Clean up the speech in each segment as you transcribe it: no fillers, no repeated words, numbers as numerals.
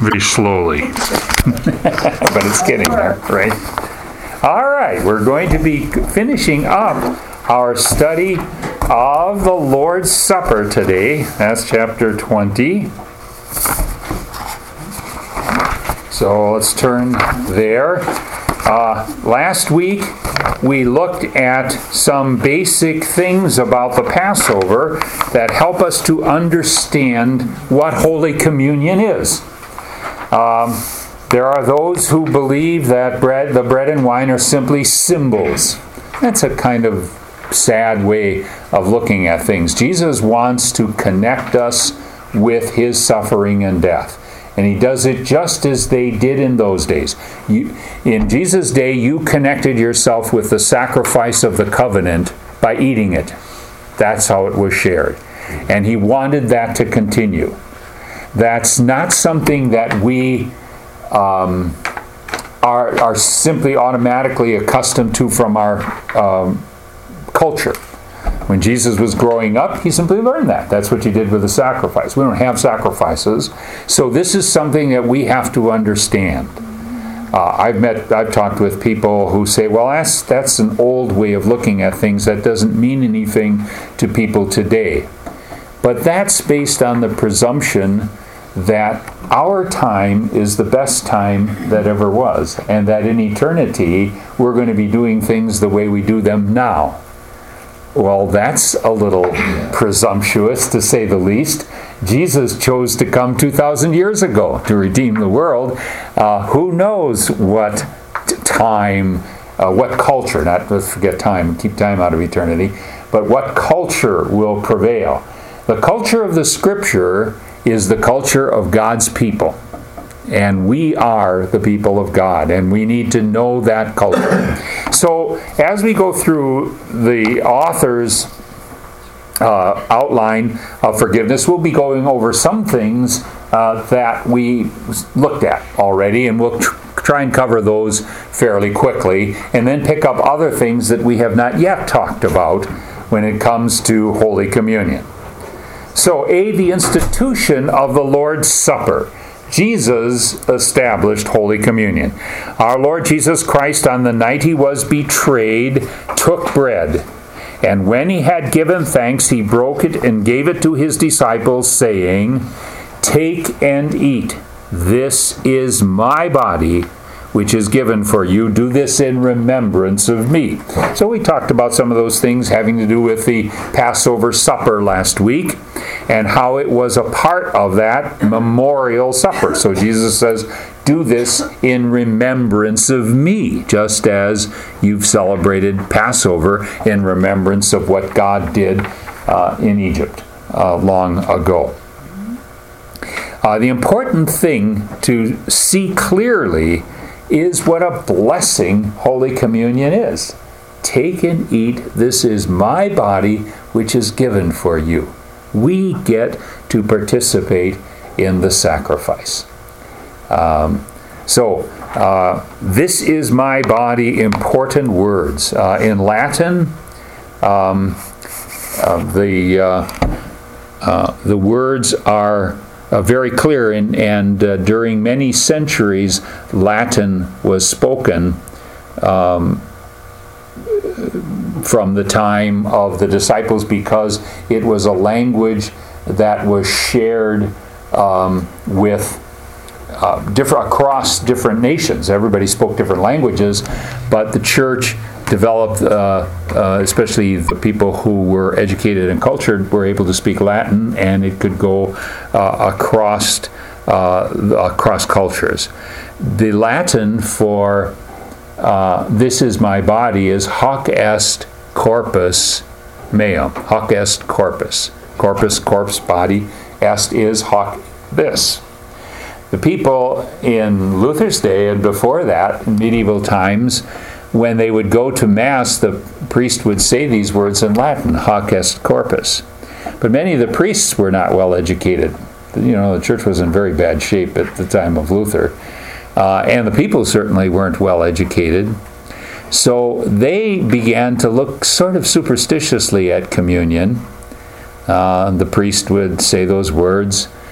very slowly. But it's getting there, right? All right, we're going to be finishing up our study of the Lord's Supper today. That's chapter 20. So let's turn there. Last week, we looked at some basic things about the Passover that help us to understand what Holy Communion is. There are those who believe that the bread and wine are simply symbols. That's a kind of sad way of looking at things. Jesus wants to connect us with his suffering and death. And he does it just as they did in those days. In Jesus' day, you connected yourself with the sacrifice of the covenant by eating it. That's how it was shared. And he wanted that to continue. That's not something that we are simply automatically accustomed to from our culture. When Jesus was growing up, he simply learned that. That's what you did with the sacrifice. We don't have sacrifices. So this is something that we have to understand. I've talked with people who say, well, that's an old way of looking at things. That doesn't mean anything to people today. But that's based on the presumption that our time is the best time that ever was, and that in eternity we're going to be doing things the way we do them now. Well, that's a little presumptuous, to say the least. Jesus chose to come 2,000 years ago to redeem the world. Who knows what time, what culture, not let's forget time, keep time out of eternity, but what culture will prevail. The culture of the Scripture is the culture of God's people. And we are the people of God, and we need to know that culture. So, as we go through the author's outline of forgiveness, we'll be going over some things that we looked at already, and we'll try and cover those fairly quickly, and then pick up other things that we have not yet talked about when it comes to Holy Communion. So, the institution of the Lord's Supper. Jesus established Holy Communion. Our Lord Jesus Christ, on the night he was betrayed, took bread. And when he had given thanks, he broke it and gave it to his disciples, saying, "Take and eat. This is my body, which is given for you. Do this in remembrance of me." So we talked about some of those things having to do with the Passover supper last week, and how it was a part of that memorial supper. So Jesus says, do this in remembrance of me, just as you've celebrated Passover in remembrance of what God did in Egypt long ago. The important thing to see clearly is what a blessing Holy Communion is. Take and eat. This is my body, which is given for you. We get to participate in the sacrifice. This is my body, important words. In Latin, the words are very clear, and during many centuries, Latin was spoken from the time of the disciples, because it was a language that was shared across different nations. Everybody spoke different languages, but the church developed, especially the people who were educated and cultured, were able to speak Latin, and it could go across cultures. The Latin for this is my body is hoc est corpus meum. Hoc est corpus. Corpus, corpse, body. Est is hoc this. The people in Luther's day and before that, in medieval times, when they would go to Mass, the priest would say these words in Latin, hoc est corpus. But many of the priests were not well educated. The church was in very bad shape at the time of Luther. And the people certainly weren't well educated. So they began to look sort of superstitiously at communion. The priest would say those words,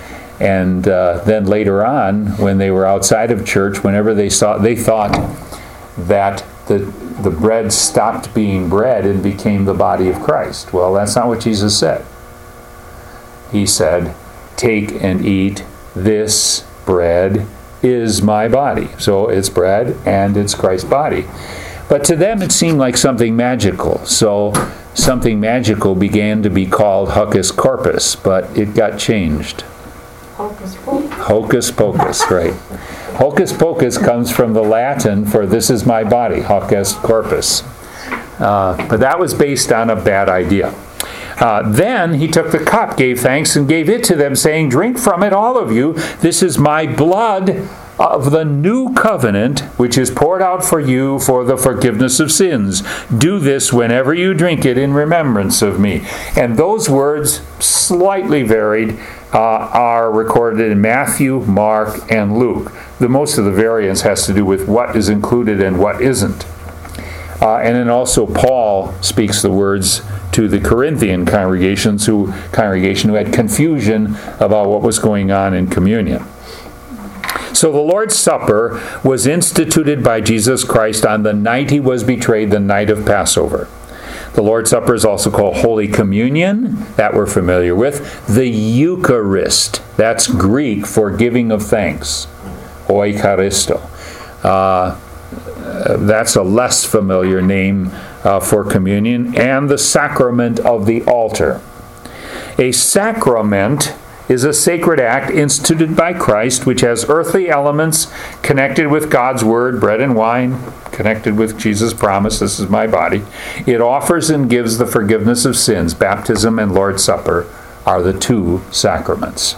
And then later on, when they were outside of church, whenever they thought that the bread stopped being bread and became the body of Christ. Well, that's not what Jesus said. He said, "Take and eat, this bread is my body." So it's bread and it's Christ's body. But to them it seemed like something magical. So something magical began to be called Hocus Corpus, but it got changed. Hocus Pocus. Hocus Pocus, right. Hocus Pocus comes from the Latin for "this is my body," Hocus Corpus. But that was based on a bad idea. Then he took the cup, gave thanks, and gave it to them, saying, "Drink from it, all of you. This is my blood of the new covenant, which is poured out for you for the forgiveness of sins. Do this whenever you drink it in remembrance of me." And those words, slightly varied, are recorded in Matthew, Mark, and Luke. Most of the variance has to do with what is included and what isn't. And then also Paul speaks the words to the Corinthian congregation who had confusion about what was going on in communion. So the Lord's Supper was instituted by Jesus Christ on the night he was betrayed, the night of Passover. The Lord's Supper is also called Holy Communion, that we're familiar with. The Eucharist, that's Greek for giving of thanks. Oikaristo. That's a less familiar name for communion. And the sacrament of the altar. A sacrament is a sacred act instituted by Christ which has earthly elements connected with God's Word, bread and wine, connected with Jesus' promise, "This is my body." It offers and gives the forgiveness of sins. Baptism and Lord's Supper are the two sacraments.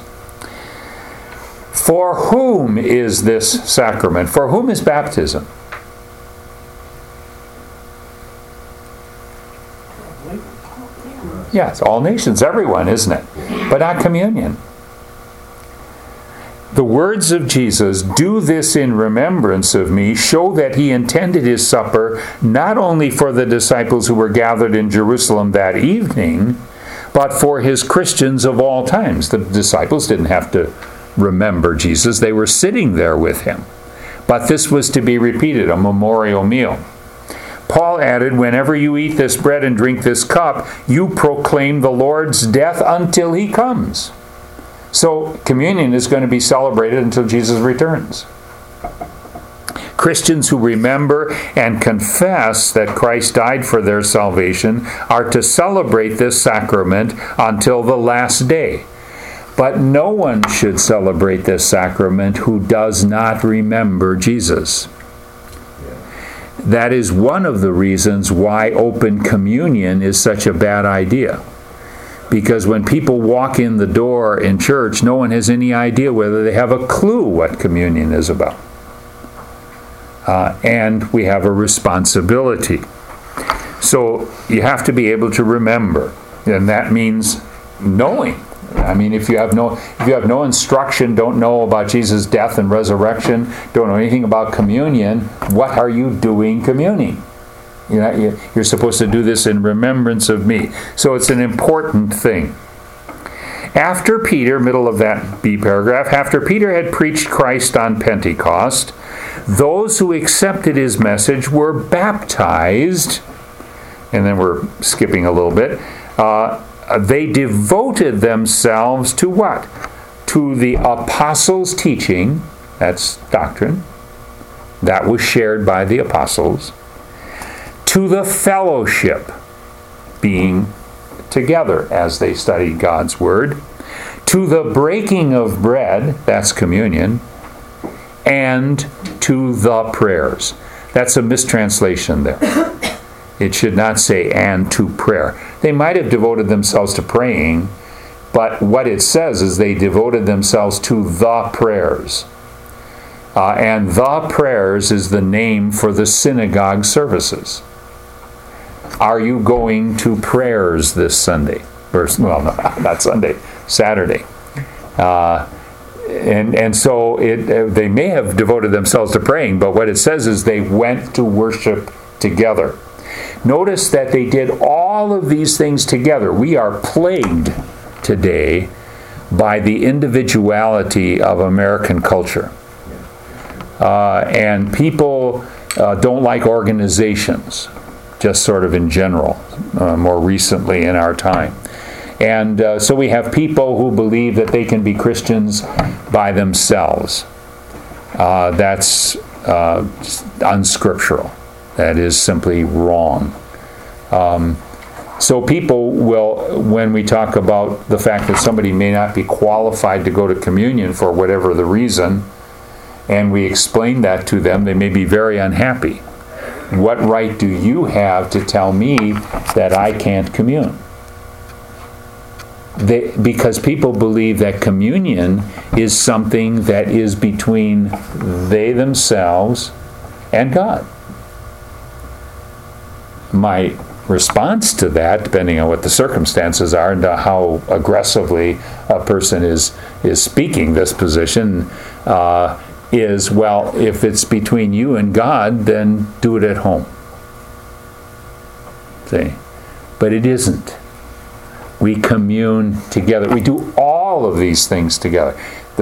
For whom is this sacrament? For whom is baptism? Yeah, it's all nations, everyone, isn't it? But not communion. The words of Jesus, "Do this in remembrance of me," show that he intended his supper not only for the disciples who were gathered in Jerusalem that evening, but for his Christians of all times. The disciples didn't have to remember Jesus. They were sitting there with him. But this was to be repeated, a memorial meal. Paul added, "Whenever you eat this bread and drink this cup, you proclaim the Lord's death until he comes." So communion is going to be celebrated until Jesus returns. Christians who remember and confess that Christ died for their salvation are to celebrate this sacrament until the last day. But no one should celebrate this sacrament who does not remember Jesus. That is one of the reasons why open communion is such a bad idea. Because when people walk in the door in church, no one has any idea whether they have a clue what communion is about. And we have a responsibility. So you have to be able to remember. And that means knowing. I mean, if you have no instruction, don't know about Jesus' death and resurrection, don't know anything about communion, what are you doing communing? You're supposed to do this in remembrance of me. So it's an important thing. After Peter, middle of that B paragraph, after Peter had preached Christ on Pentecost, those who accepted his message were baptized, and then we're skipping a little bit, they devoted themselves to what? To the apostles' teaching, that's doctrine, that was shared by the apostles, to the fellowship, being together as they studied God's Word, to the breaking of bread, that's communion, and to the prayers. That's a mistranslation there. It should not say "and to prayer." They might have devoted themselves to praying, but what it says is they devoted themselves to the prayers. And the prayers is the name for the synagogue services. Are you going to prayers this Sunday? Well, no, not Sunday, Saturday. And so they may have devoted themselves to praying, but what it says is they went to worship together. Notice that they did all of these things together. We are plagued today by the individuality of American culture. And people don't like organizations, just sort of in general, more recently in our time. And so we have people who believe that they can be Christians by themselves. That's unscriptural. That is simply wrong. So people will, when we talk about the fact that somebody may not be qualified to go to communion for whatever the reason, and we explain that to them, they may be very unhappy. What right do you have to tell me that I can't commune? Because people believe that communion is something that is between they themselves and God. My response to that, depending on what the circumstances are and how aggressively a person is speaking this position, is, well, if it's between you and God, then do it at home. See? But it isn't. We commune together. We do all of these things together.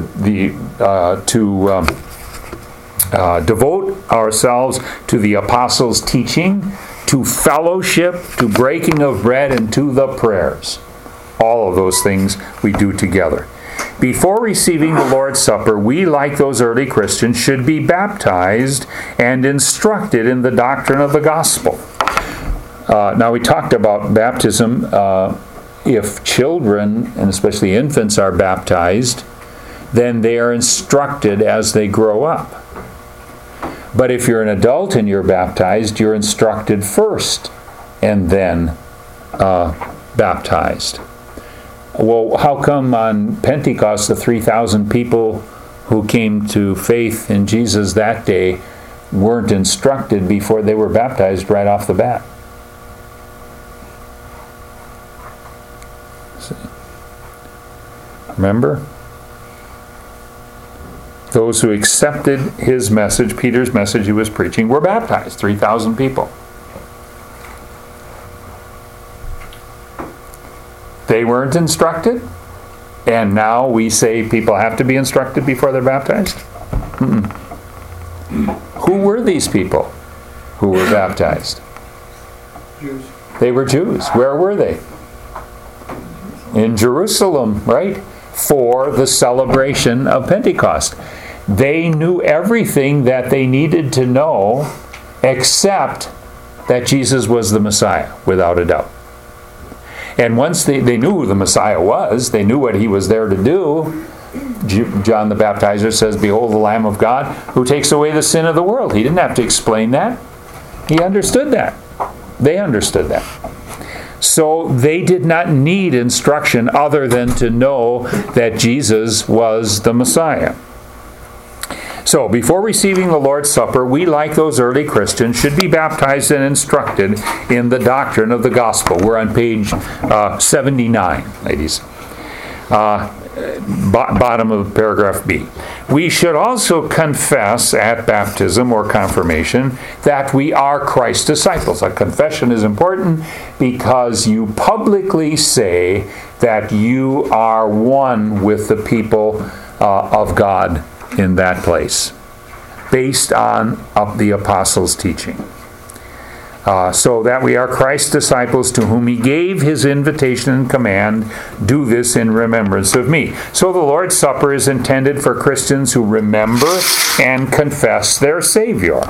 To devote ourselves to the apostles' teaching, to fellowship, to breaking of bread, and to the prayers. All of those things we do together. Before receiving the Lord's Supper, we, like those early Christians, should be baptized and instructed in the doctrine of the gospel. Now, we talked about baptism. If children, and especially infants, are baptized, then they are instructed as they grow up. But if you're an adult and you're baptized, you're instructed first and then baptized. Well, how come on Pentecost the 3,000 people who came to faith in Jesus that day weren't instructed before they were baptized right off the bat? Remember? Those who accepted his message, Peter's message he was preaching, were baptized. 3,000 people. They weren't instructed, and now we say people have to be instructed before they're baptized? Who were these people who were baptized? Jews. They were Jews. Where were they? In Jerusalem, right? For the celebration of Pentecost. They knew everything that they needed to know except that Jesus was the Messiah, without a doubt. And once they knew who the Messiah was, they knew what he was there to do. John the Baptizer says, "Behold the Lamb of God who takes away the sin of the world." He didn't have to explain that. He understood that. They understood that. So they did not need instruction other than to know that Jesus was the Messiah. So, before receiving the Lord's Supper, we, like those early Christians, should be baptized and instructed in the doctrine of the gospel. We're on page 79, ladies. Bottom of paragraph B. We should also confess at baptism or confirmation that we are Christ's disciples. A confession is important because you publicly say that you are one with the people of God in that place, based on the apostles' teaching. So that we are Christ's disciples, to whom he gave his invitation and command, do this in remembrance of me. So the Lord's Supper is intended for Christians who remember and confess their Savior.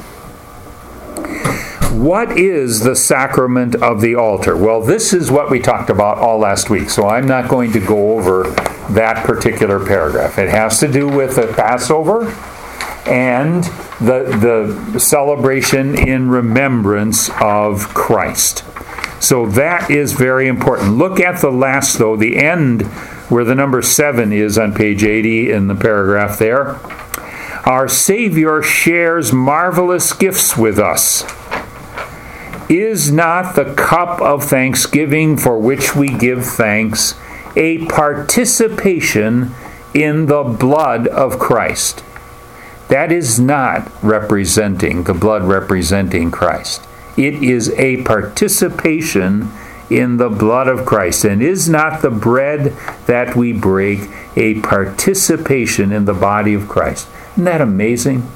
What is the sacrament of the altar? Well, this is what we talked about all last week, so I'm not going to go over that particular paragraph. It has to do with the Passover and the celebration in remembrance of Christ. So that is very important. Look at the last, though, the end, where the number 7 is on page 80 in the paragraph there. Our Savior shares marvelous gifts with us. Is not the cup of thanksgiving for which we give thanks a participation in the blood of Christ? That is not representing, the blood representing Christ. It is a participation in the blood of Christ. And is not the bread that we break a participation in the body of Christ? Isn't that amazing?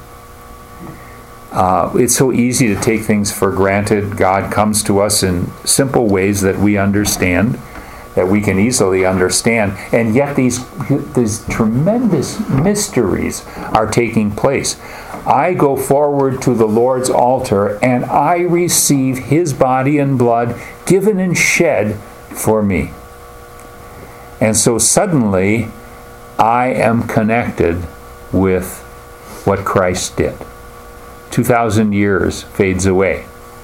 It's so easy to take things for granted. God comes to us in simple ways that we understand, that we can easily understand, and yet these tremendous mysteries are taking place. I go forward to the Lord's altar and I receive His body and blood given and shed for me. And so suddenly I am connected with what Christ did. 2,000 years fades away.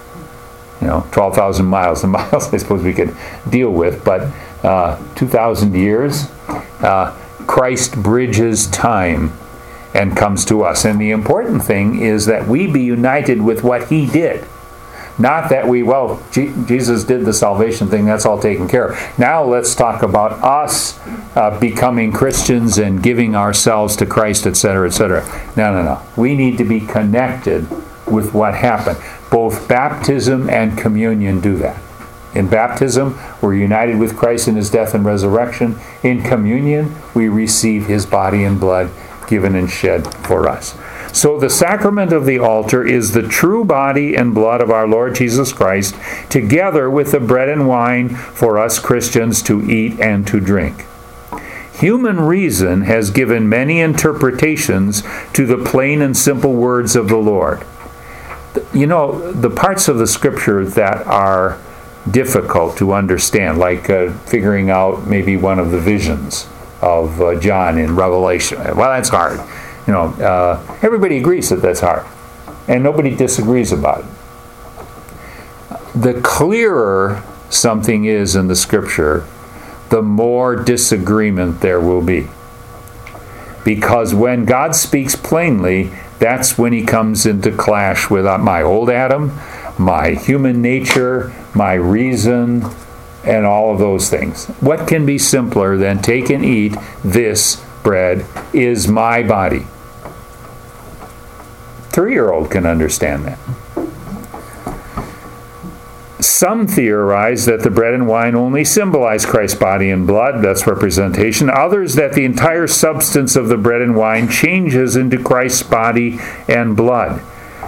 12,000 miles. The miles I suppose we could deal with, but 2,000 years, Christ bridges time and comes to us. And the important thing is that we be united with what He did. Not that Jesus did the salvation thing, that's all taken care of. Now let's talk about us becoming Christians and giving ourselves to Christ, etc., etc. No. We need to be connected with what happened. Both baptism and communion do that. In baptism, we're united with Christ in His death and resurrection. In communion, we receive His body and blood given and shed for us. So the sacrament of the altar is the true body and blood of our Lord Jesus Christ, together with the bread and wine for us Christians to eat and to drink. Human reason has given many interpretations to the plain and simple words of the Lord. The parts of the Scripture that are difficult to understand, like figuring out maybe one of the visions of John in Revelation. Well, that's hard. Everybody agrees that that's hard, and nobody disagrees about it. The clearer something is in the Scripture, the more disagreement there will be. Because when God speaks plainly, that's when He comes into clash with my old Adam, my human nature, my reason, and all of those things. What can be simpler than take and eat, this bread is my body? 3-year-old can understand that. Some theorize that the bread and wine only symbolize Christ's body and blood, that's representation. Others that the entire substance of the bread and wine changes into Christ's body and blood.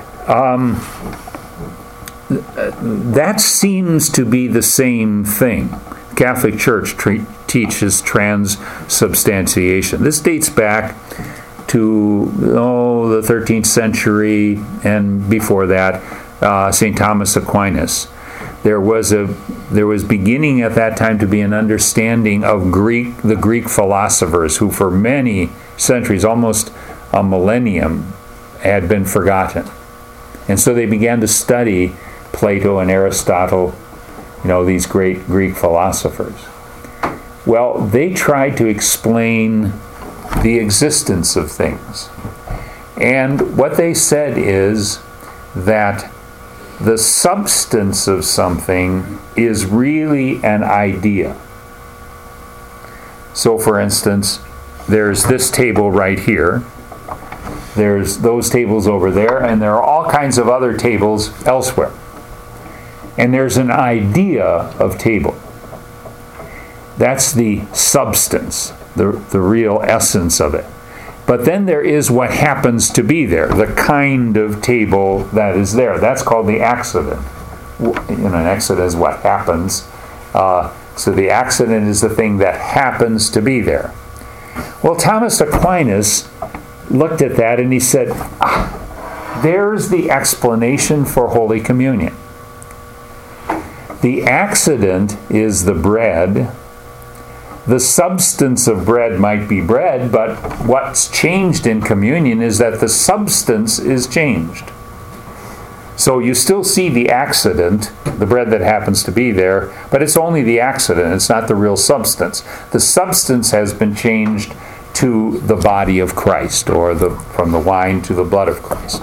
That seems to be the same thing. The Catholic Church teaches transubstantiation. This dates back to the 13th century, and before that, St. Thomas Aquinas. There was beginning at that time to be an understanding of the Greek philosophers who for many centuries, almost a millennium, had been forgotten. And so they began to study Plato and Aristotle, these great Greek philosophers. Well, they tried to explain the existence of things. And what they said is that the substance of something is really an idea. So, for instance, there's this table right here. There's those tables over there, and there are all kinds of other tables elsewhere. And there's an idea of table. That's the substance, the real essence of it. But then there is what happens to be there, the kind of table that is there. That's called the accident. An accident is what happens. So the accident is the thing that happens to be there. Well, Thomas Aquinas looked at that and he said, there's the explanation for Holy Communion. The accident is the bread. The substance of bread might be bread, but what's changed in communion is that the substance is changed. So you still see the accident, the bread that happens to be there, but it's only the accident, it's not the real substance. The substance has been changed to the body of Christ, or from the wine to the blood of Christ.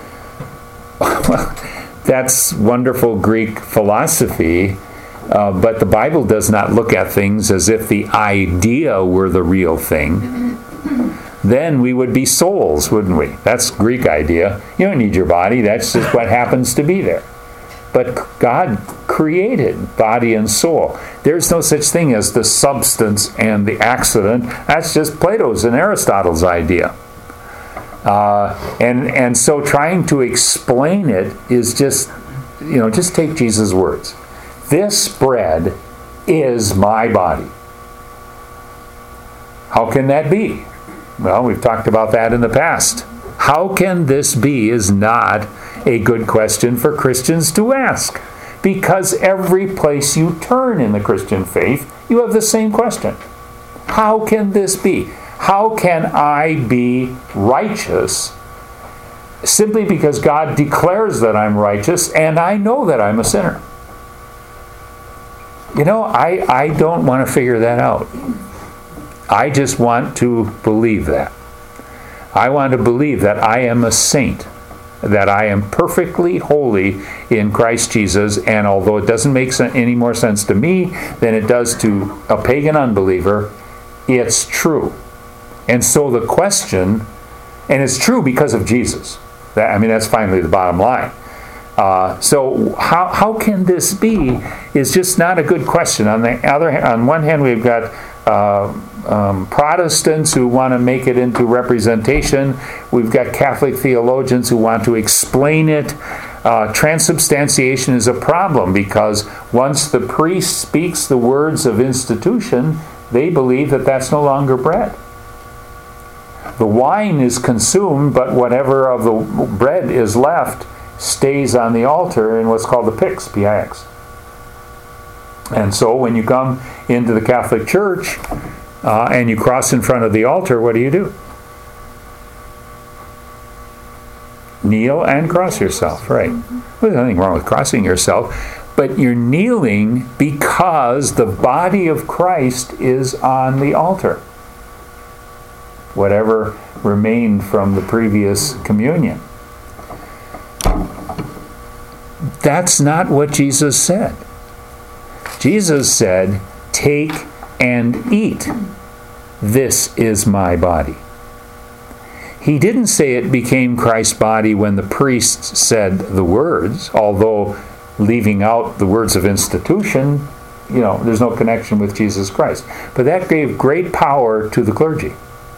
That's wonderful Greek philosophy. But the Bible does not look at things as if the idea were the real thing. Then we would be souls, wouldn't we? That's Greek idea. You don't need your body. That's just what happens to be there. But God created, body and soul. There's no such thing as the substance and the accident. That's just Plato's and Aristotle's idea. And so trying to explain it is just take Jesus' words. This bread is my body. How can that be? Well, we've talked about that in the past. How can this be is not a good question for Christians to ask. Because every place you turn in the Christian faith, you have the same question. How can this be? How can I be righteous simply because God declares that I'm righteous and I know that I'm a sinner? I don't want to figure that out. I just want to believe that. I want to believe that I am a saint, that I am perfectly holy in Christ Jesus, and although it doesn't make any more sense to me than it does to a pagan unbeliever, it's true. And so the question, and it's true because of Jesus. That's finally the bottom line. So how can this be is just not a good question. On one hand, we've got Protestants who want to make it into representation. We've got Catholic theologians who want to explain it. Transubstantiation is a problem because once the priest speaks the words of institution, they believe that that's no longer bread. The wine is consumed, but whatever of the bread is left stays on the altar in what's called the pyx, P-I-X. And so when you come into the Catholic Church and you cross in front of the altar, what do? Kneel and cross yourself, right? Well, there's nothing wrong with crossing yourself, but you're kneeling because the body of Christ is on the altar. Whatever remained from the previous communion. That's not what Jesus said. Jesus said, "Take and eat. This is my body." He didn't say it became Christ's body when the priests said the words, although leaving out the words of institution, there's no connection with Jesus Christ. But that gave great power to the clergy.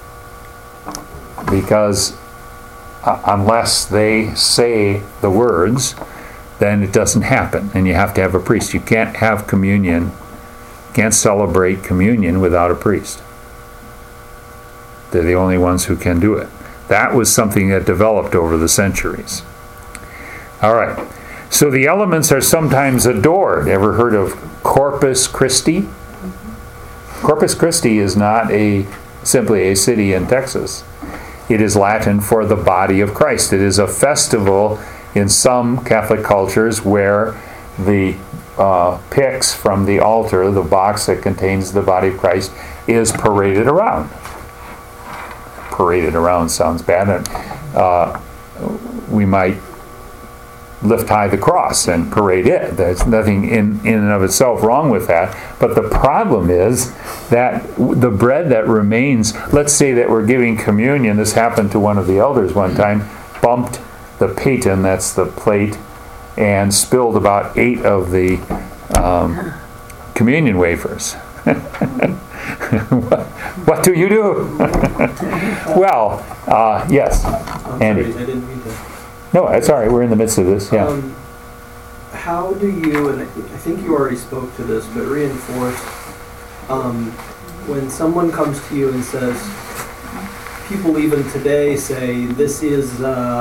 Because unless they say the words, then it doesn't happen. And you have to have a priest. You can't have communion, can't celebrate communion without a priest. They're the only ones who can do it. That was something that developed over the centuries. All right. So the elements are sometimes adored. Ever heard of Corpus Christi? Corpus Christi is not simply a city in Texas. It is Latin for the body of Christ. It is a festival in some Catholic cultures where the pyx from the altar, the box that contains the body of Christ, is paraded around. Paraded around sounds bad. We might lift high the cross and parade it. There's nothing in and of itself wrong with that. But the problem is that the bread that remains, let's say that we're giving communion, this happened to one of the elders one time, bumped the paten, that's the plate, and spilled about 8 of the communion wafers. What do you do? Well, yes, Andy. Sorry, I didn't mean to. No, that's all right. We're in the midst of this. Yeah. How do you, and I think you already spoke to this, but reinforce, when someone comes to you and says, people even today say, this is,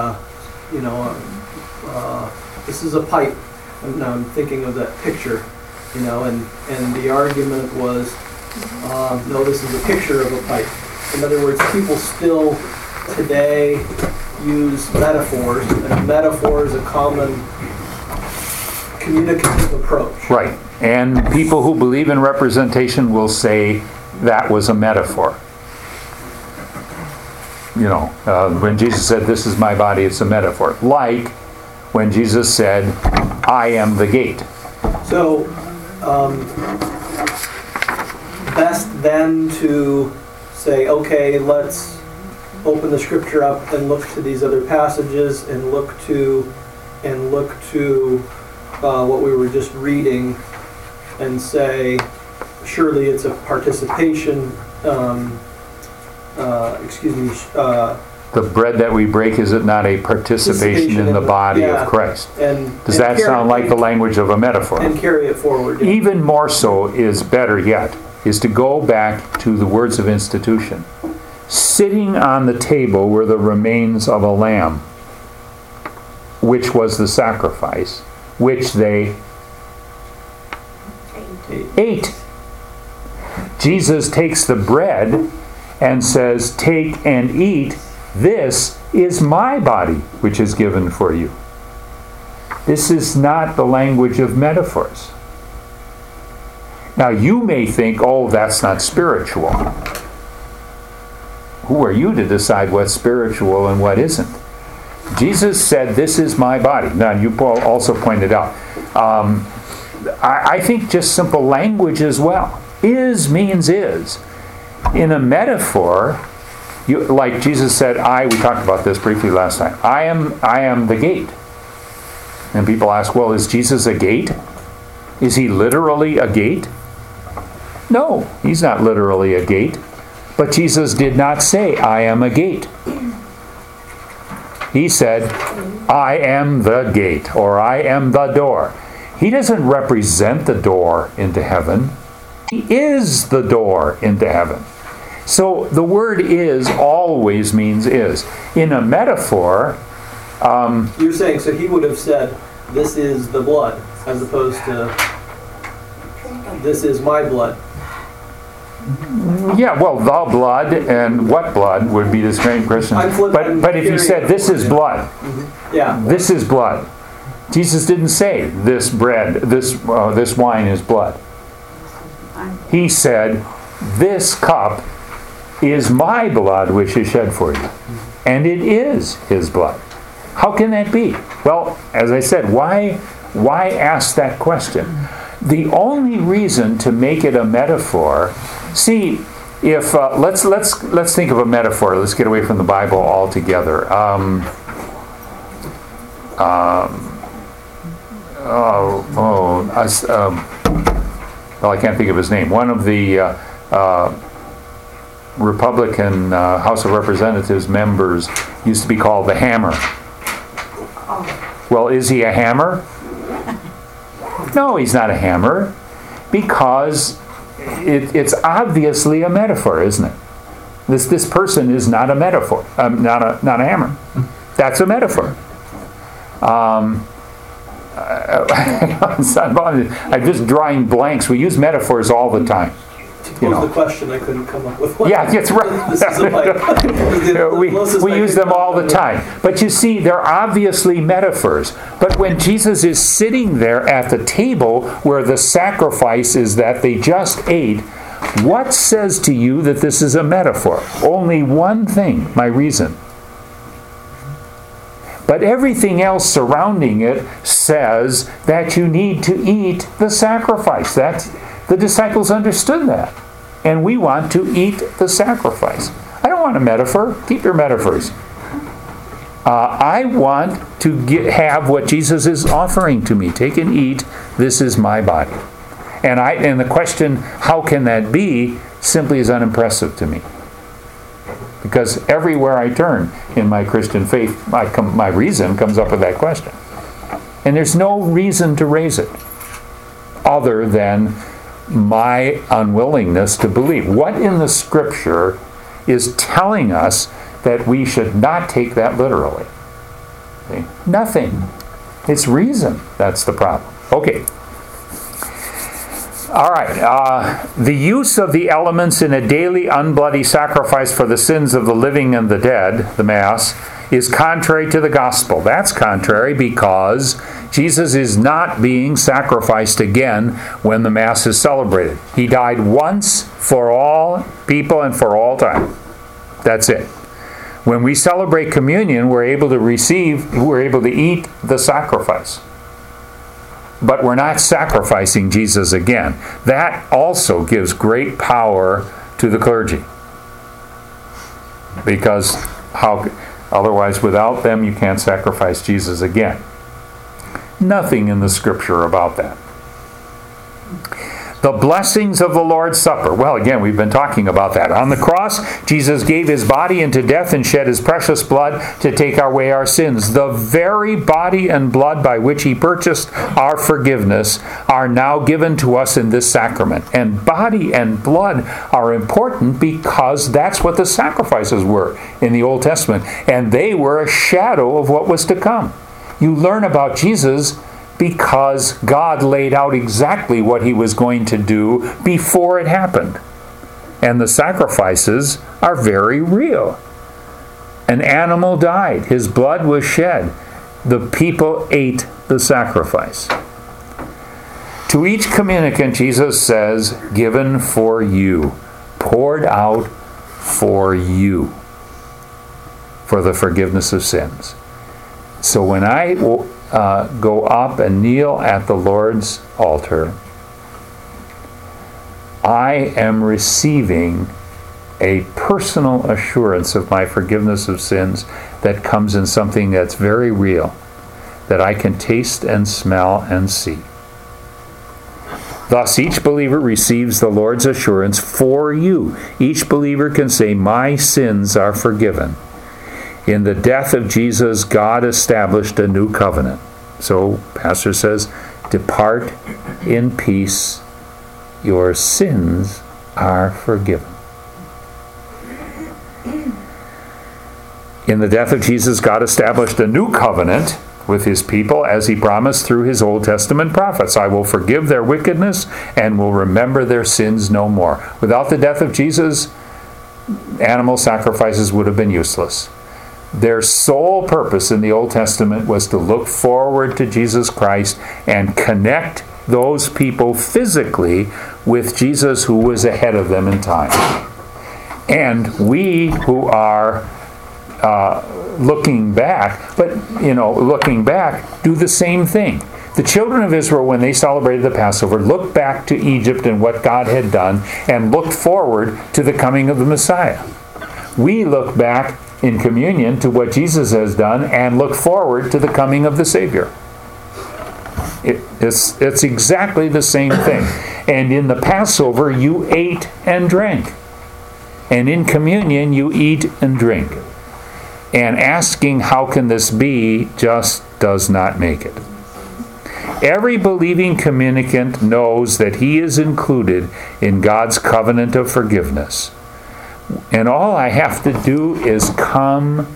this is a pipe. Now I'm thinking of that picture, and the argument was, no, this is a picture of a pipe. In other words, people still today use metaphors, and a metaphor is a common communicative approach. Right. And people who believe in representation will say that was a metaphor. When Jesus said, "This is my body," it's a metaphor. Like when Jesus said, "I am the gate." So, best then to say, okay, let's open the scripture up and look to these other passages and look to what we were just reading and say, surely it's a participation, the bread that we break, is it not a participation in the body of Christ? Does that sound like the language of a metaphor? And carry it forward. Yeah. Even more so is better yet, is to go back to the words of institution. Sitting on the table were the remains of a lamb, which was the sacrifice, which they ate. Jesus takes the bread and says, "Take and eat. This is my body, which is given for you." This is not the language of metaphors. Now, you may think, oh, that's not spiritual. Who are you to decide what's spiritual and what isn't? Jesus said, "This is my body." Now, you also pointed out, I think just simple language as well. Is means is. In a metaphor, like Jesus said, we talked about this briefly last time, I am the gate. And people ask, well, is Jesus a gate? Is he literally a gate? No, he's not literally a gate. But Jesus did not say, "I am a gate." He said, "I am the gate," or "I am the door." He doesn't represent the door into heaven. He is the door into heaven. So the word "is" always means is. In a metaphor... You're saying, so he would have said, "This is the blood," as opposed to, "This is my blood." Yeah, well, the blood and what blood would be the same question. But if you said, "This is blood," yeah, this is blood. Jesus didn't say, "This bread, this wine is blood." He said, "This cup is my blood, which is shed for you," and it is his blood. How can that be? Well, as I said, why ask that question? The only reason to make it a metaphor. See, if let's think of a metaphor. Let's get away from the Bible altogether. I can't think of his name. One of the Republican House of Representatives members used to be called the Hammer. Well, is he a hammer? No, he's not a hammer, because it's obviously a metaphor, isn't it? This person is not a metaphor, not a hammer. That's a metaphor. I'm just drawing blanks. We use metaphors all the time. To pose the question, I couldn't come up with one. Yeah, that's right. This is a pipe. we use them all the time. But you see, they're obviously metaphors. But when Jesus is sitting there at the table where the sacrifice is that they just ate, what says to you that this is a metaphor? Only one thing, my reason. But everything else surrounding it says that you need to eat the sacrifice. The disciples understood that. And we want to eat the sacrifice. I don't want a metaphor. Keep your metaphors. I want to have what Jesus is offering to me. Take and eat. This is my body. And the question, how can that be, simply is unimpressive to me. Because everywhere I turn in my Christian faith, my reason comes up with that question. And there's no reason to raise it other than my unwillingness to believe. What in the Scripture is telling us that we should not take that literally? Okay? Nothing. It's reason that's the problem. Okay. All right. The use of the elements in a daily unbloody sacrifice for the sins of the living and the dead, the Mass, is contrary to the gospel. That's contrary because Jesus is not being sacrificed again when the Mass is celebrated. He died once for all people and for all time. That's it. When we celebrate communion, we're able to eat the sacrifice. But we're not sacrificing Jesus again. That also gives great power to the clergy. Because otherwise, without them, you can't sacrifice Jesus again. nothing in the Scripture about that. The blessings of the Lord's Supper. Well, again, we've been talking about that. On the cross, Jesus gave his body into death and shed his precious blood to take away our sins. The very body and blood by which he purchased our forgiveness are now given to us in this sacrament. And body and blood are important because that's what the sacrifices were in the Old Testament. And they were a shadow of what was to come. You learn about Jesus because God laid out exactly what he was going to do before it happened. And the sacrifices are very real. An animal died. His blood was shed. The people ate the sacrifice. To each communicant, Jesus says, given for you, poured out for you, for the forgiveness of sins. So when I go up and kneel at the Lord's altar, I am receiving a personal assurance of my forgiveness of sins that comes in something that's very real, that I can taste and smell and see. Thus, each believer receives the Lord's assurance for you. Each believer can say, my sins are forgiven. In the death of Jesus, God established a new covenant. So, Pastor says, depart in peace. Your sins are forgiven. In the death of Jesus, God established a new covenant with his people as he promised through his Old Testament prophets. I will forgive their wickedness and will remember their sins no more. Without the death of Jesus, animal sacrifices would have been useless. Their sole purpose in the Old Testament was to look forward to Jesus Christ and connect those people physically with Jesus who was ahead of them in time. And we who are looking back, do the same thing. The children of Israel, when they celebrated the Passover, looked back to Egypt and what God had done and looked forward to the coming of the Messiah. We look back in communion to what Jesus has done and look forward to the coming of the Savior. It's exactly the same thing. And in the Passover, you ate and drank. And in communion, you eat and drink. And asking, how can this be, just does not make it. Every believing communicant knows that he is included in God's covenant of forgiveness. And all I have to do is come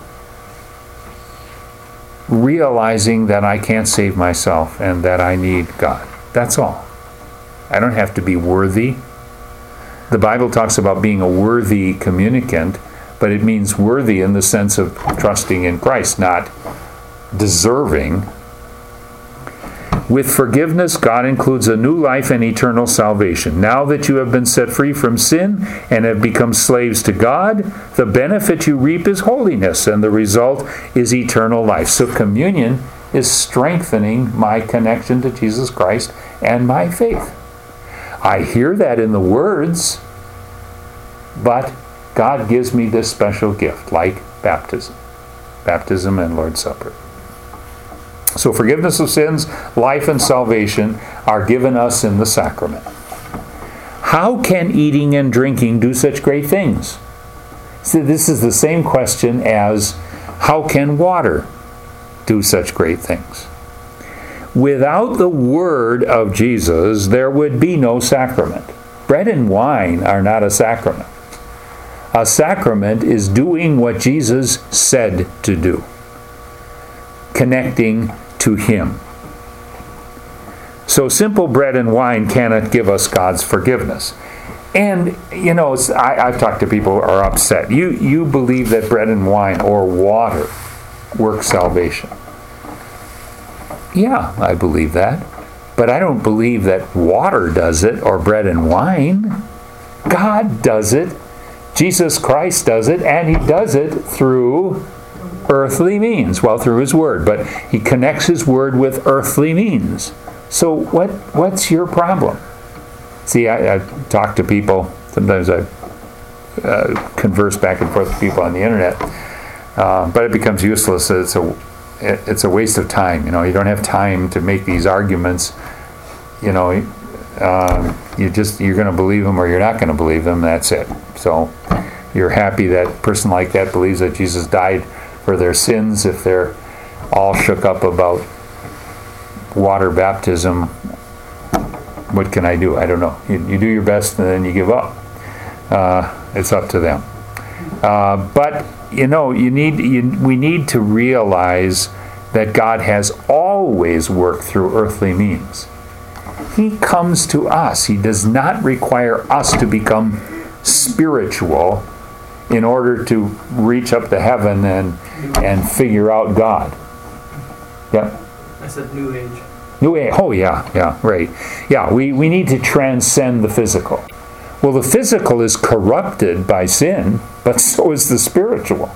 realizing that I can't save myself and that I need God. That's all. I don't have to be worthy. The Bible talks about being a worthy communicant, but it means worthy in the sense of trusting in Christ, not deserving. With forgiveness, God includes a new life and eternal salvation. Now that you have been set free from sin and have become slaves to God, the benefit you reap is holiness, and the result is eternal life. So communion is strengthening my connection to Jesus Christ and my faith. I hear that in the words, but God gives me this special gift, like baptism and Lord's Supper. So forgiveness of sins, life, and salvation are given us in the sacrament. How can eating and drinking do such great things? See, this is the same question as how can water do such great things? Without the word of Jesus, there would be no sacrament. Bread and wine are not a sacrament. A sacrament is doing what Jesus said to do, connecting to him. So simple bread and wine cannot give us God's forgiveness. And, I've talked to people who are upset. You believe that bread and wine or water work salvation. Yeah, I believe that. But I don't believe that water does it or bread and wine. God does it. Jesus Christ does it, and he does it through earthly means, through his word, but he connects his word with earthly means. So what's your problem? See, I talk to people, sometimes I converse back and forth with people on the internet, but it becomes useless. It's it's a waste of time. You don't have time to make these arguments. You're going to believe them or you're not going to believe them. That's it. So you're happy that a person like that believes that Jesus died for their sins. If they're all shook up about water baptism, what can I do? I don't know. You do your best and then you give up. It's up to them. But we need to realize that God has always worked through earthly means. He comes to us. He does not require us to become spiritual in order to reach up to heaven and figure out God. Yeah? I said New Age. New Age. Oh, yeah, right. Yeah, we need to transcend the physical. Well, the physical is corrupted by sin, but so is the spiritual.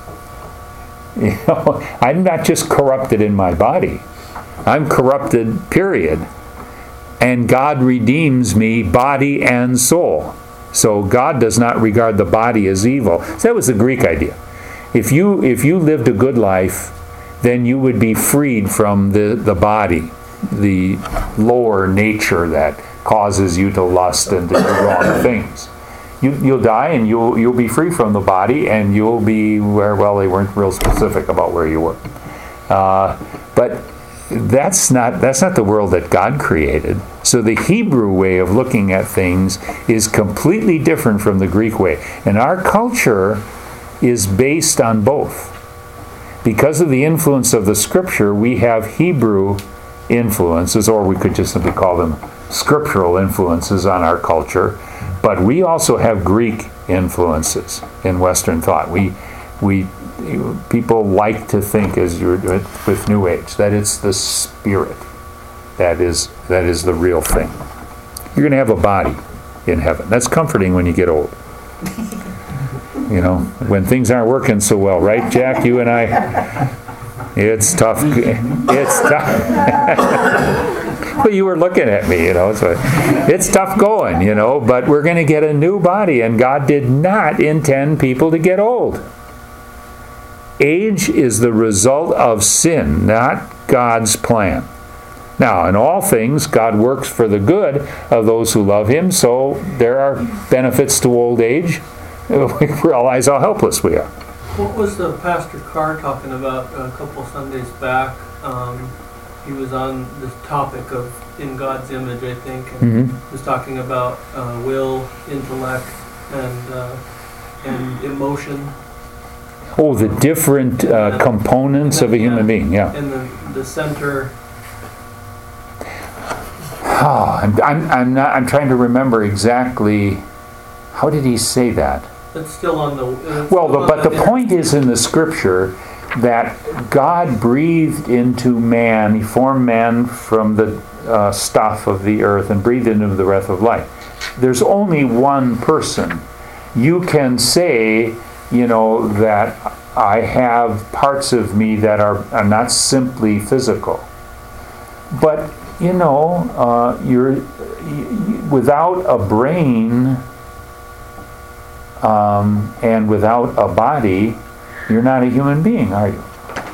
I'm not just corrupted in my body. I'm corrupted, period. And God redeems me, body and soul. So God does not regard the body as evil. So that was the Greek idea. If you lived a good life, then you would be freed from the body, the lower nature that causes you to lust and to do wrong things. You'll die and you'll be free from the body, and you'll be where, well, they weren't real specific about where you were. But that's not the world that God created. So the Hebrew way of looking at things is completely different from the Greek way. And our culture is based on both. Because of the influence of the Scripture, we have Hebrew influences, or we could just simply call them scriptural influences on our culture. But we also have Greek influences in Western thought. People like to think, as you're with New Age, that it's the spirit that is the real thing. You're going to have a body in heaven. That's comforting when you get old. When things aren't working so well, right, Jack? You and I, it's tough. It's tough. Well, you were looking at me, so it's tough going, but we're going to get a new body, and God did not intend people to get old. Age is the result of sin, not God's plan. Now, in all things, God works for the good of those who love Him, so there are benefits to old age. We realize how helpless we are. What was the Pastor Carr talking about a couple Sundays back? He was on this topic of in God's image, I think, and was talking about will, intellect, and emotion. Oh, the different components of a human being, yeah. And the center. I'm trying to remember exactly. How did he say that? It's still on the. But the point is in the Scripture that God breathed into man. He formed man from the stuff of the earth and breathed into the breath of life. There's only one person. You can say, that I have parts of me that are not simply physical. But, you're without a brain and without a body, you're not a human being, are you?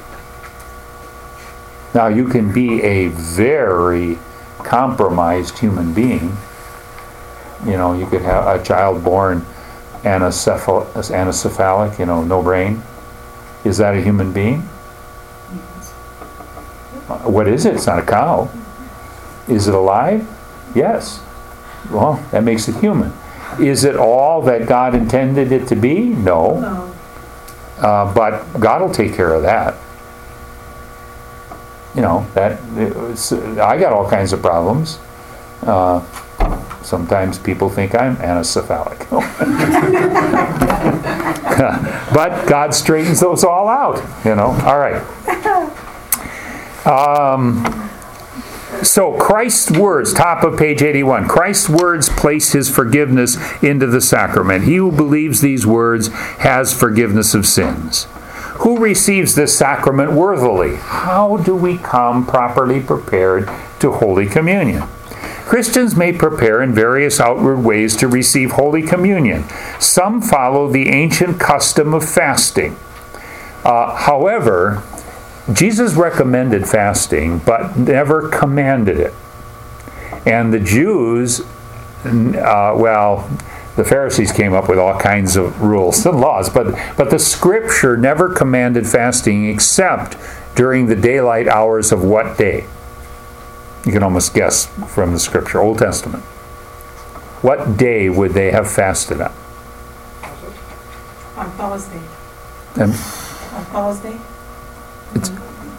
Now, you can be a very compromised human being. You could have a child born anencephalic, no brain. Is that a human being? What is it? It's not a cow. Is it alive? Yes. Well, that makes it human. Is it all that God intended it to be? No. But God will take care of that. I got all kinds of problems. Sometimes people think I'm anencephalic. But God straightens those all out, All right. So Christ's words, top of page 81. Christ's words place His forgiveness into the sacrament. He who believes these words has forgiveness of sins. Who receives this sacrament worthily? How do we come properly prepared to Holy Communion? Christians may prepare in various outward ways to receive Holy Communion. Some follow the ancient custom of fasting. However, Jesus recommended fasting, but never commanded it. And the Jews, the Pharisees came up with all kinds of rules and laws, but the Scripture never commanded fasting except during the daylight hours of what day? You can almost guess from the Scripture, Old Testament. What day would they have fasted on? On Thursday. And On Thursday? it's,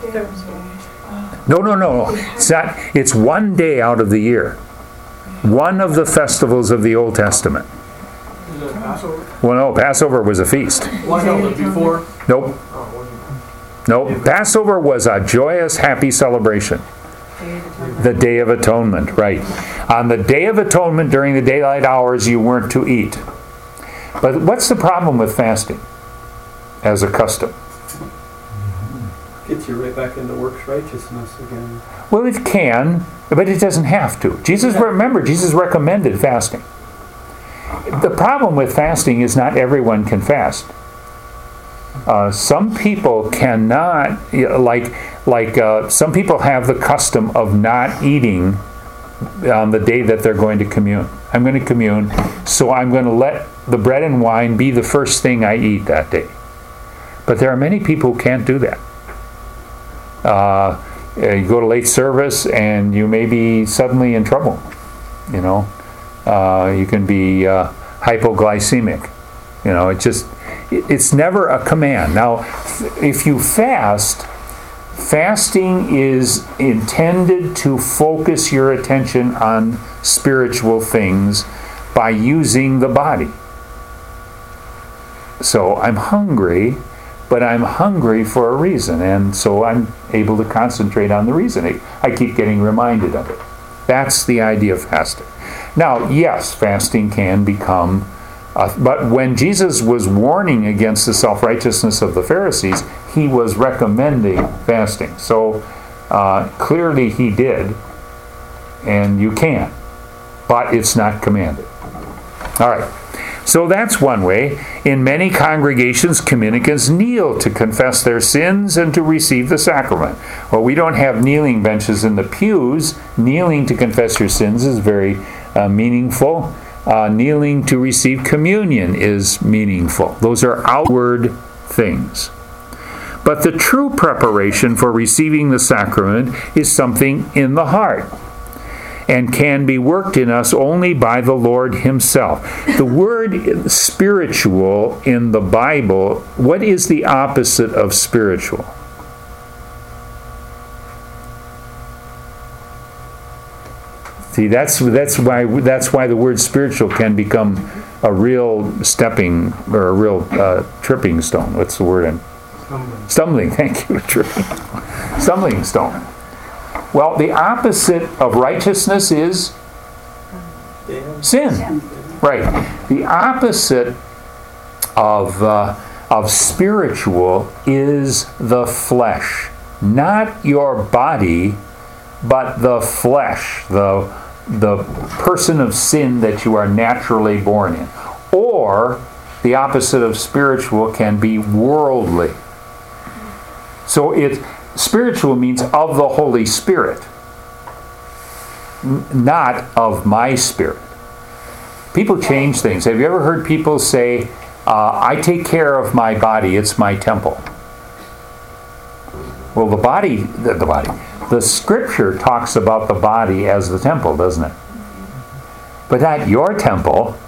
no. It's not. It's one day out of the year. One of the festivals of the Old Testament. Is it Passover? Well, no, Passover was a feast. Why not before? Nope. Nope. Passover was a joyous, happy celebration. The Day of Atonement, right. On the Day of Atonement, during the daylight hours, you weren't to eat. But what's the problem with fasting as a custom? Gets you right back into works righteousness again. Well, it can, but it doesn't have to. Remember, Jesus recommended fasting. The problem with fasting is not everyone can fast. Some people cannot, some people have the custom of not eating on the day that they're going to commune. I'm going to commune, so I'm going to let the bread and wine be the first thing I eat that day. But there are many people who can't do that. You go to late service and you may be suddenly in trouble. You know, you can be hypoglycemic. You know, it's never a command. Now, if you fast, fasting is intended to focus your attention on spiritual things by using the body. So I'm hungry, but I'm hungry for a reason, and so I'm able to concentrate on the reason. I keep getting reminded of it. That's the idea of fasting. Now, yes, fasting can become, but when Jesus was warning against the self-righteousness of the Pharisees, he was recommending fasting. So clearly he did, and you can, but it's not commanded. All right. So that's one way. In many congregations, communicants kneel to confess their sins and to receive the sacrament. Well, we don't have kneeling benches in the pews. Kneeling to confess your sins is very meaningful. Kneeling to receive communion is meaningful. Those are outward things. But the true preparation for receiving the sacrament is something in the heart, and can be worked in us only by the Lord himself. The word spiritual in the Bible, what is the opposite of spiritual? See, that's why the word spiritual can become a real stepping or a real tripping stone. What's the word? Stumbling. Thank you. Tripping. Stumbling stone. Well, the opposite of righteousness is sin. Right. The opposite of spiritual is the flesh. Not your body, but the flesh, the person of sin that you are naturally born in. Or the opposite of spiritual can be worldly. So spiritual means of the Holy Spirit, not of my spirit. People change things. Have you ever heard people say, I take care of my body, it's my temple? Well, the Scripture talks about the body as the temple, doesn't it? But not your temple.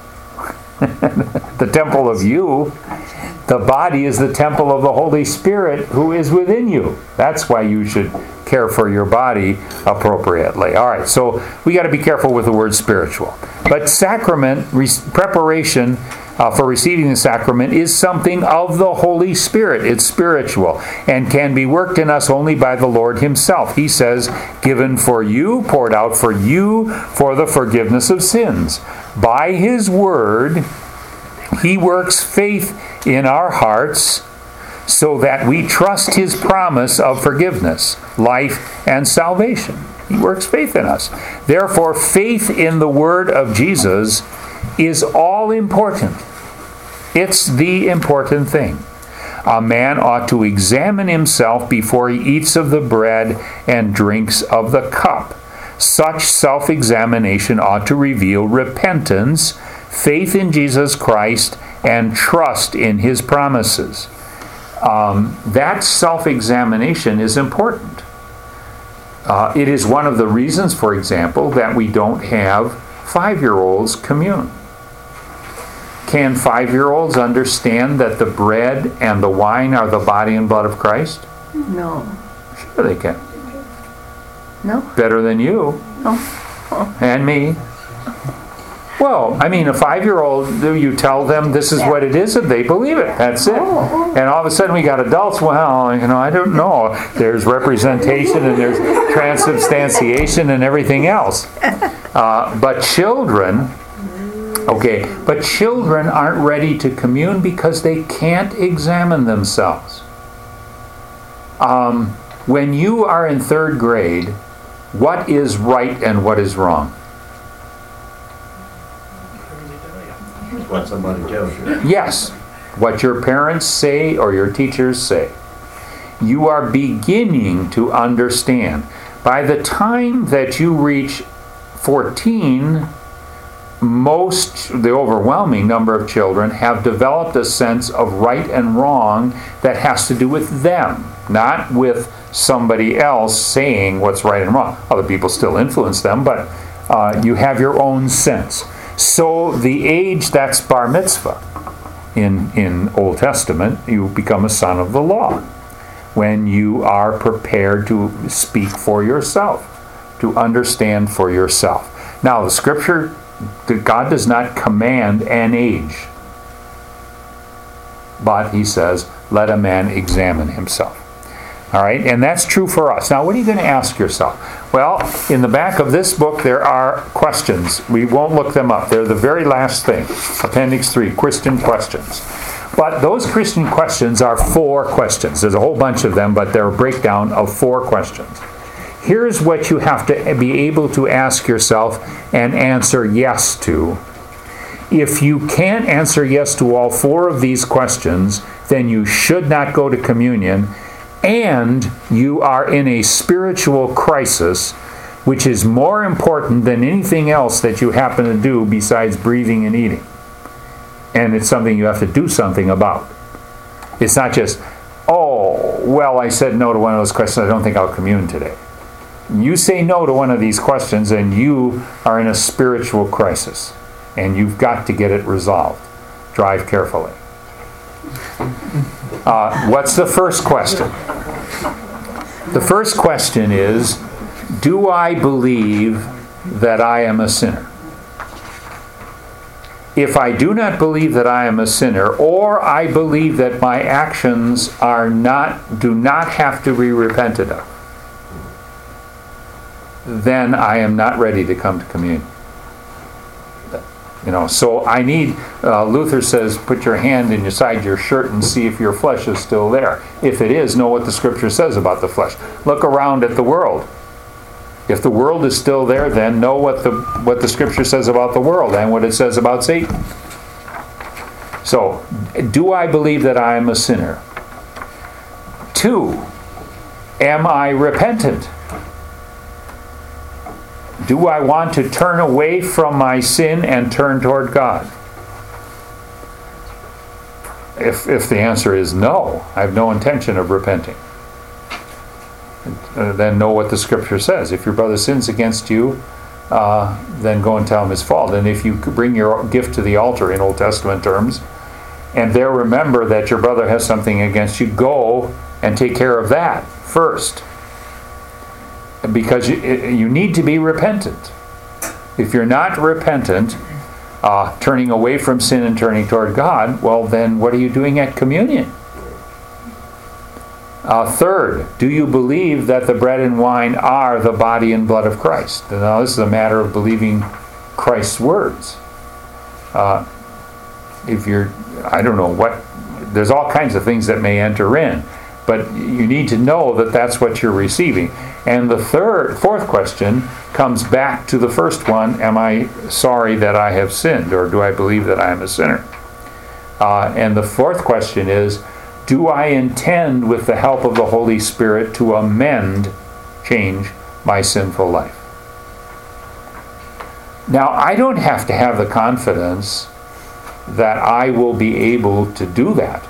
The temple of you. The body is the temple of the Holy Spirit who is within you. That's why you should care for your body appropriately. All right, so we got to be careful with the word spiritual. But sacrament, preparation for receiving the sacrament is something of the Holy Spirit. It's spiritual and can be worked in us only by the Lord himself. He says, given for you, poured out for you for the forgiveness of sins. By his word, he works faith in our hearts so that we trust his promise of forgiveness, life, and salvation. He works faith in us. Therefore, faith in the word of Jesus is all important. It's the important thing. A man ought to examine himself before he eats of the bread and drinks of the cup. Such self-examination ought to reveal repentance, faith in Jesus Christ, and trust in his promises. That self-examination is important. It is one of the reasons, for example, that we don't have 5-year-olds commune. Can 5-year-olds understand that the bread and the wine are the body and blood of Christ? No. Sure they can. No. Better than you. No. And me. Well, I mean, a 5-year-old, you tell them this is what it is, and they believe it. That's it. And all of a sudden we got adults, well, I don't know. There's representation and there's transubstantiation and everything else. But children aren't ready to commune because they can't examine themselves. When you are in 3rd grade, what is right and what is wrong? What somebody tells you. Yes, what your parents say or your teachers say. You are beginning to understand. By the time that you reach 14, the overwhelming number of children have developed a sense of right and wrong that has to do with them, not with somebody else saying what's right and wrong. Other people still influence them, but you have your own sense. So the age, that's bar mitzvah. In Old Testament, you become a son of the law when you are prepared to speak for yourself, to understand for yourself. Now, the Scripture, God does not command an age, but He says, let a man examine himself. All right, and that's true for us. Now, what are you going to ask yourself? Well, in the back of this book, there are questions. We won't look them up. They're the very last thing. Appendix 3, Christian questions. But those Christian questions are 4 questions. There's a whole bunch of them, but they're a breakdown of 4 questions. Here's what you have to be able to ask yourself and answer yes to. If you can't answer yes to all 4 of these questions, then you should not go to communion, and you are in a spiritual crisis, which is more important than anything else that you happen to do besides breathing and eating. And it's something you have to do something about. It's not just, oh, well, I said no to one of those questions, I don't think I'll commune today. You say no to one of these questions and you are in a spiritual crisis. And you've got to get it resolved. Drive carefully. What's the first question? The first question is, do I believe that I am a sinner? If I do not believe that I am a sinner, or I believe that my actions do not have to be repented of, then I am not ready to come to communion. So I need, Luther says, put your hand inside your shirt and see if your flesh is still there. If it is, know what the Scripture says about the flesh. Look around at the world. If the world is still there, then know what the Scripture says about the world and what it says about Satan. So, do I believe that I am a sinner? 2, am I repentant? Do I want to turn away from my sin and turn toward God? If the answer is no, I have no intention of repenting, then know what the Scripture says. If your brother sins against you, then go and tell him his fault. And if you bring your gift to the altar in Old Testament terms, and there remember that your brother has something against you, go and take care of that first. Because you need to be repentant. If you're not repentant, turning away from sin and turning toward God, well then what are you doing at communion? 3rd, do you believe that the bread and wine are the body and blood of Christ? Now this is a matter of believing Christ's words. There's all kinds of things that may enter in. But you need to know that that's what you're receiving. And the 4th question comes back to the first one, am I sorry that I have sinned, or do I believe that I am a sinner? And the 4th question is, do I intend, with the help of the Holy Spirit, to change my sinful life? Now, I don't have to have the confidence that I will be able to do that.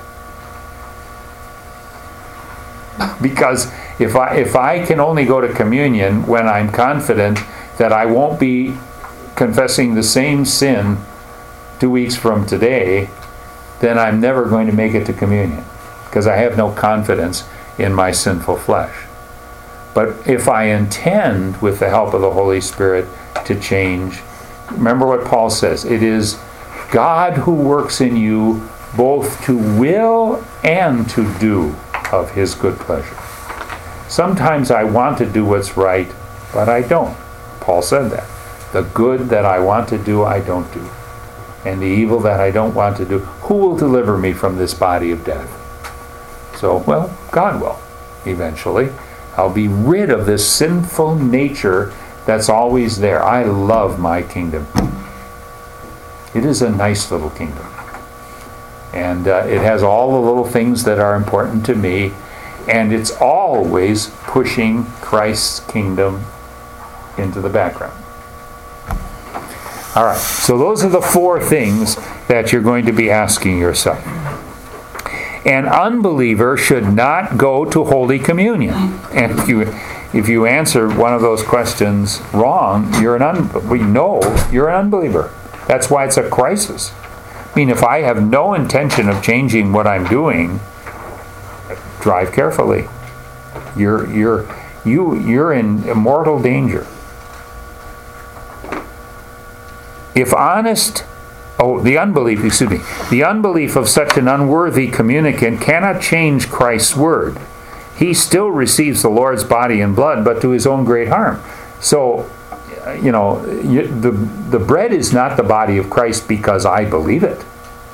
Because if I can only go to communion when I'm confident that I won't be confessing the same sin 2 weeks from today, then I'm never going to make it to communion, because I have no confidence in my sinful flesh. But if I intend, with the help of the Holy Spirit, to change, remember what Paul says, it is God who works in you both to will and to do of his good pleasure. Sometimes I want to do what's right, but I don't. Paul said that. The good that I want to do, I don't do. And the evil that I don't want to do, who will deliver me from this body of death? So, well, God will, eventually. I'll be rid of this sinful nature that's always there. I love my kingdom. It is a nice little kingdom. And it has all the little things that are important to me. And it's always pushing Christ's kingdom into the background. All right, so those are the 4 things that you're going to be asking yourself. An unbeliever should not go to Holy Communion. And if you answer one of those questions wrong, you're an unbeliever. That's why it's a crisis. I mean, if I have no intention of changing what I'm doing, drive carefully. You're in mortal danger. The unbelief of such an unworthy communicant cannot change Christ's word. He still receives the Lord's body and blood, but to his own great harm. So, the bread is not the body of Christ because I believe it.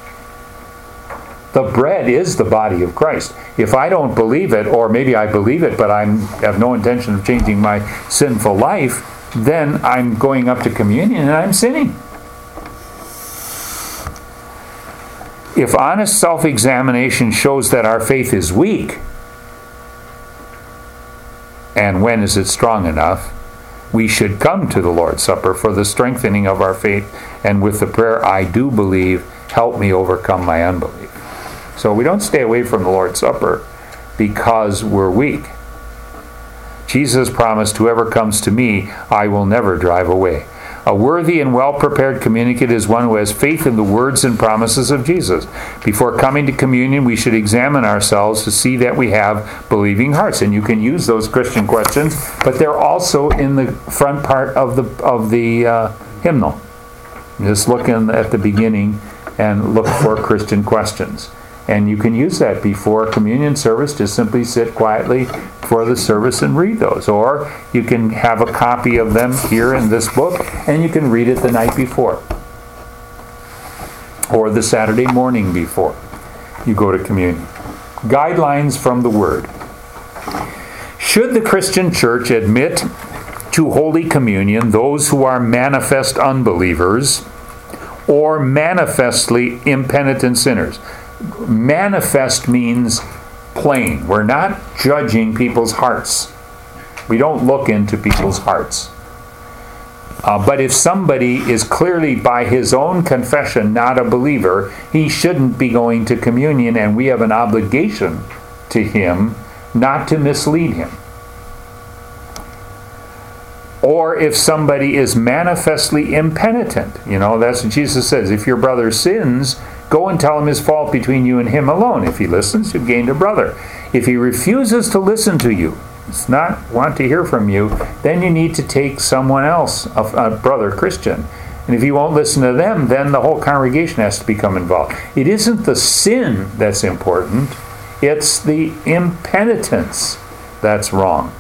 The bread is the body of Christ. If I don't believe it, or maybe I believe it, but I have no intention of changing my sinful life, then I'm going up to communion and I'm sinning. If honest self-examination shows that our faith is weak, and when is it strong enough, we should come to the Lord's Supper for the strengthening of our faith, and with the prayer, I do believe, help me overcome my unbelief. So we don't stay away from the Lord's Supper because we're weak. Jesus promised, whoever comes to me, I will never drive away. A worthy and well-prepared communicant is one who has faith in the words and promises of Jesus. Before coming to communion, we should examine ourselves to see that we have believing hearts. And you can use those Christian questions, but they're also in the front part of the hymnal. Just look at the beginning and look for Christian questions. And you can use that before communion service. Just simply sit quietly for the service and read those. Or you can have a copy of them here in this book, and you can read it the night before. Or the Saturday morning before you go to communion. Guidelines from the Word. Should the Christian church admit to Holy Communion those who are manifest unbelievers or manifestly impenitent sinners? Manifest means plain. We're not judging people's hearts. We don't look into people's hearts. But if somebody is clearly by his own confession not a believer, he shouldn't be going to communion, and we have an obligation to him not to mislead him. Or if somebody is manifestly impenitent, that's what Jesus says. If your brother sins, go and tell him his fault between you and him alone. If he listens, you've gained a brother. If he refuses to listen to you, does not want to hear from you, then you need to take someone else, a brother Christian. And if he won't listen to them, then the whole congregation has to become involved. It isn't the sin that's important. It's the impenitence that's wrong.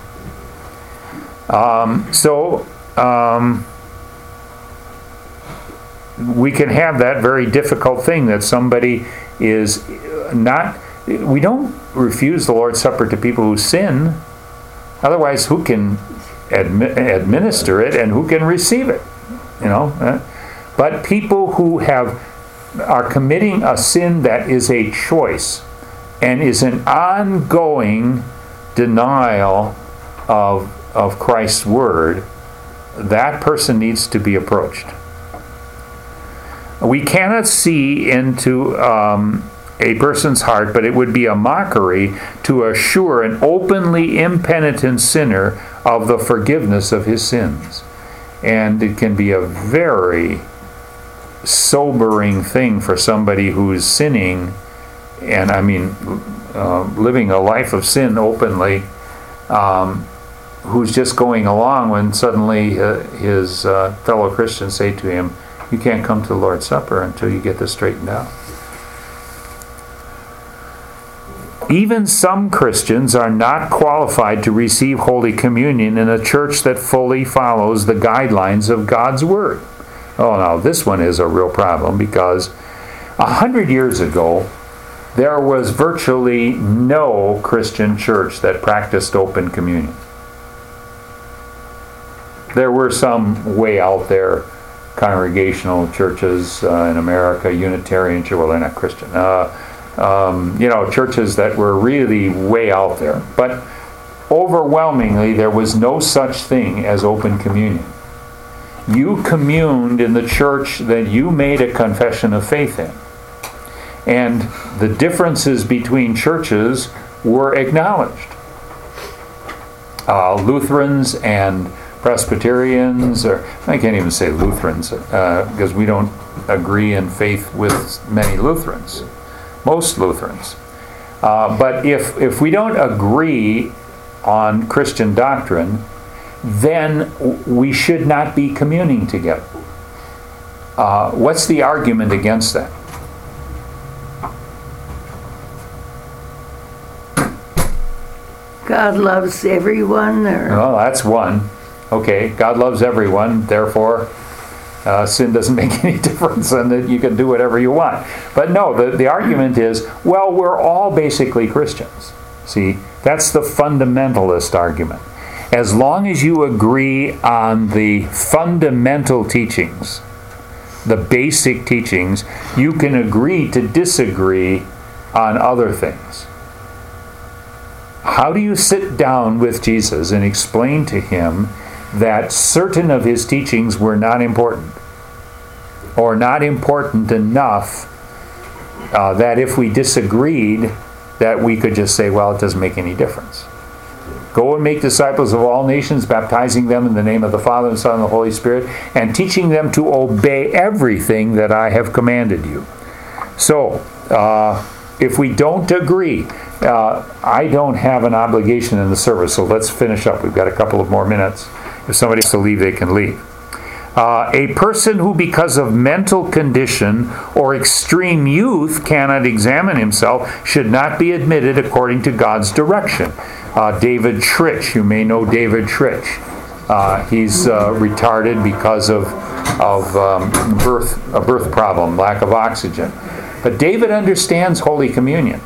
We can have that very difficult thing that somebody is not... We don't refuse the Lord's Supper to people who sin. Otherwise, who can administer it and who can receive it? But people who are committing a sin that is a choice, and is an ongoing denial of Christ's word, that person needs to be approached. We cannot see into a person's heart, but it would be a mockery to assure an openly impenitent sinner of the forgiveness of his sins. And it can be a very sobering thing for somebody who is sinning, and I mean living a life of sin openly, who's just going along when suddenly his fellow Christians say to him, "You can't come to the Lord's Supper until you get this straightened out." Even some Christians are not qualified to receive Holy Communion in a church that fully follows the guidelines of God's Word. Oh, now this one is a real problem, because 100 years ago, there was virtually no Christian church that practiced open communion. There were some way out there congregational churches in America, Unitarian church, well, they're not Christian. Churches that were really way out there. But overwhelmingly, there was no such thing as open communion. You communed in the church that you made a confession of faith in. And the differences between churches were acknowledged. Lutherans and Presbyterians, or I can't even say Lutherans, because we don't agree in faith with many Lutherans. Most Lutherans. But if we don't agree on Christian doctrine, then we should not be communing together. What's the argument against that? God loves everyone, or Well, that's one. Okay, God loves everyone, therefore sin doesn't make any difference, and that you can do whatever you want. But no, the argument is, well, we're all basically Christians. See, that's the fundamentalist argument. As long as you agree on the fundamental teachings, the basic teachings, you can agree to disagree on other things. How do you sit down with Jesus and explain to him that certain of his teachings were not important, or not important enough that if we disagreed, that we could just say, well, it doesn't make any difference. Go and make disciples of all nations, baptizing them in the name of the Father, and Son, and the Holy Spirit, and teaching them to obey everything that I have commanded you. So, if we don't agree, I don't have an obligation in the service, so let's finish up. We've got a couple of more minutes. If somebody has to leave, they can leave. A person who, because of mental condition or extreme youth, cannot examine himself should not be admitted according to God's direction. David Tritch, you may know David Tritch. He's retarded because of a birth problem, lack of oxygen. But David understands Holy Communion.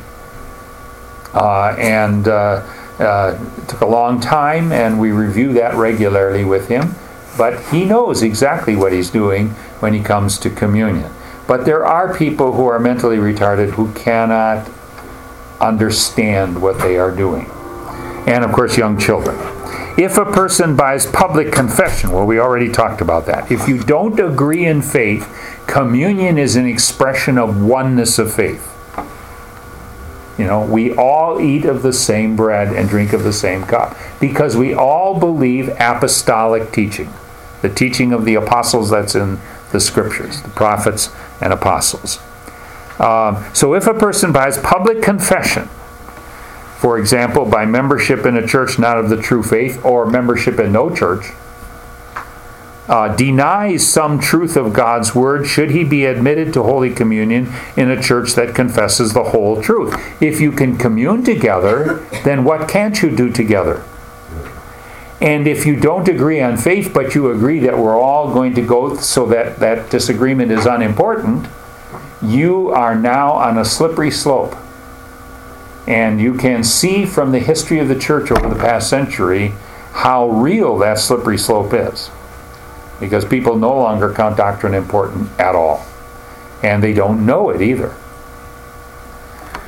And it took a long time, and we review that regularly with him. But he knows exactly what he's doing when he comes to communion. But there are people who are mentally retarded who cannot understand what they are doing. And of course, young children. If a person buys public confession, well, we already talked about that. If you don't agree in faith, communion is an expression of oneness of faith. You know, we all eat of the same bread and drink of the same cup because we all believe apostolic teaching, the teaching of the apostles that's in the scriptures, the prophets and apostles. So if a person buys public confession, for example, by membership in a church not of the true faith, or membership in no church, denies some truth of God's Word, should he be admitted to Holy Communion in a church that confesses the whole truth? If you can commune together, then what can't you do together? And if you don't agree on faith, but you agree that we're all going to go so that that disagreement is unimportant, you are now on a slippery slope. And you can see from the history of the church over the past century how real that slippery slope is. Because people no longer count doctrine important at all. And they don't know it either.